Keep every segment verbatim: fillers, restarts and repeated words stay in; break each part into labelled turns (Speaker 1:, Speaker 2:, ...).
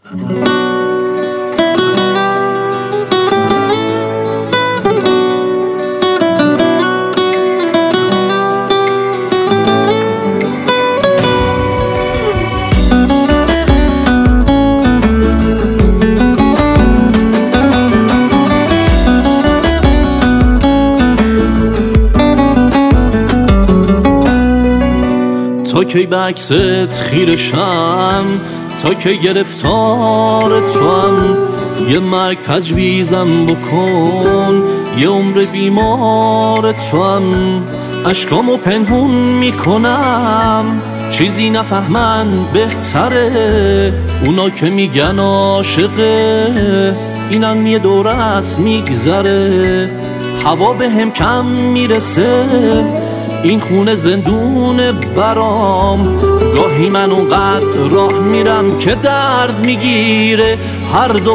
Speaker 1: تا کی به عکست خیرشم، تا کی گرفتار توام. یه مرگ تجویزم بکن، یه عمر بیمار توام. اشکامو پنهون میکنم، چیزی نفهمن بهتره. اونا که میگن عاشقه، اینم یه دوره است میگذره. هوا به هم کم میرسه، این خونه زندون برام. گاهی من اونقدر راه میرم که درد میگیره هر دو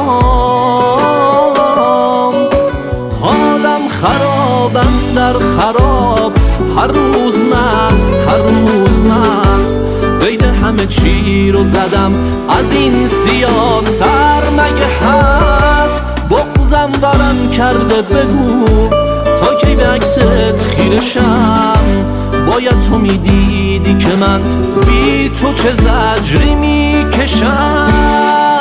Speaker 1: پام. حالم خرابم در خراب، هر روز مست هر روز مست. قید همه چی رو زدم، از این سیاه سر مگه هست. بغضم ورم کرده بگو، تا کی به عکست خیرشم. باید تو میدیدی که من بی تو چه زجری میکشم.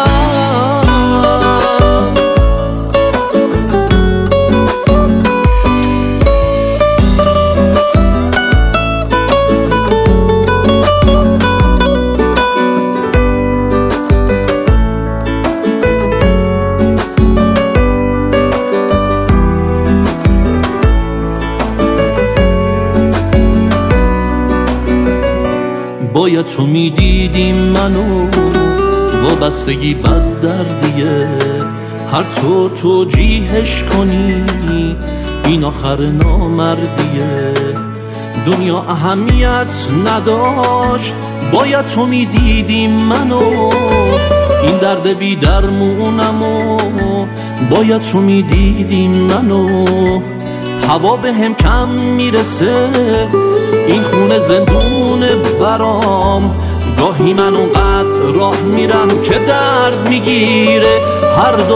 Speaker 1: باید تو میدیدی منو، وابستگی بد دردیه. هر طور توجیهش کنی، این آخر نامردیه. دنیا اهمیت نداشت، باید تو میدیدی منو. این درد بی درمونمو، باید تو میدیدی منو. هوا به هم کم میرسه، این خونه زندون برام. گاهی من اونقدر راه میرم که درد میگیره هر دو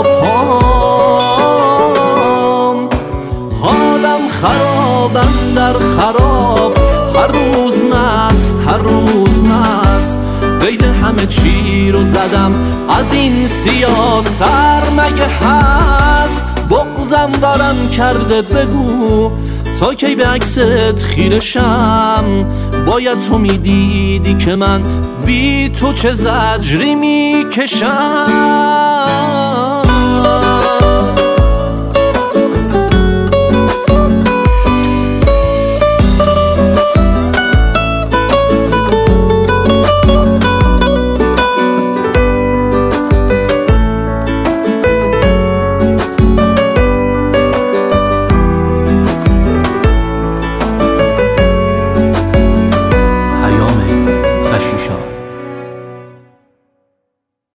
Speaker 1: پام. حالم خرابم در خراب، هر روز مست هر روز مست. قید همه چی رو زدم، از این سیاه سر مگه هست. بغضم ورم کرده بگو، تا کی به عکست خیرشم. باید تو میدیدی که من بی تو چه زجری میکشم.